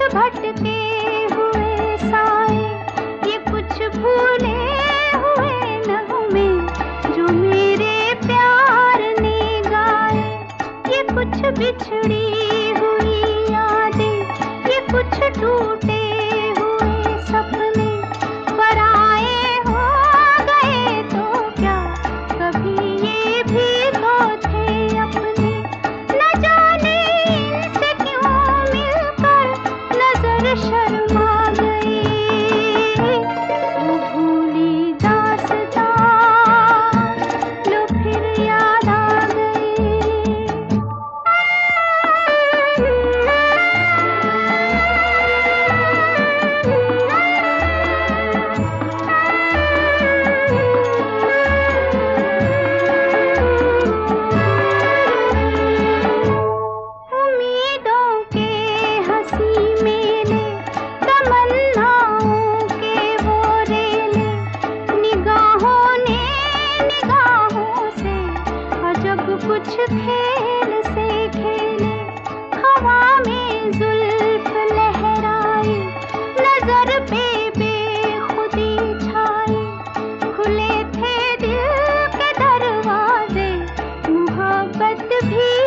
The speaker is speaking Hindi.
भटके हुए साए, ये कुछ भूले हुए नगमे जो मेरे प्यार ने गाए, ये कुछ बिछड़ी हुई यादें, ये कुछ टूटे हुए सपने, पराए हो गए तो क्या कभी ये भी तो थे अपने। न जाने इनसे क्यों मिलकर नजर शर्मा गई, वो भूली दास्तां लो फिर याद आ गई। उम्मीदों के हंसी मेले, तमन्नाओं के वो रेले, निगाहों ने निगाहों से अजब कुछ खेल से खेले। हवा में जुल्फ लहराई, नजर पे बेखुदी छाई, खुले थे दिल के दरवाजे, मोहब्बत भी